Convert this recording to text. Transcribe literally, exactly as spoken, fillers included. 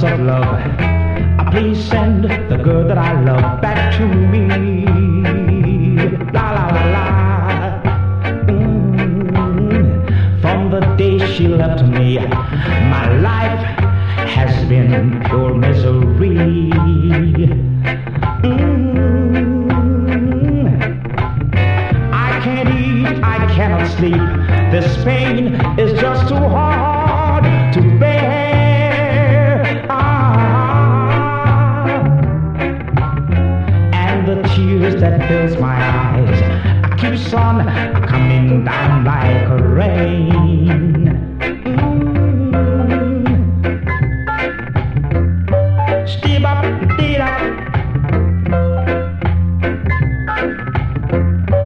of love. Please send the girl that I love back to me. La la la la. Mm. From the day she left me, my life has been pure misery. Mm. I can't eat, I cannot sleep. This pain is just too hard to bear. Ah. And the tears that fills my eyes keeps on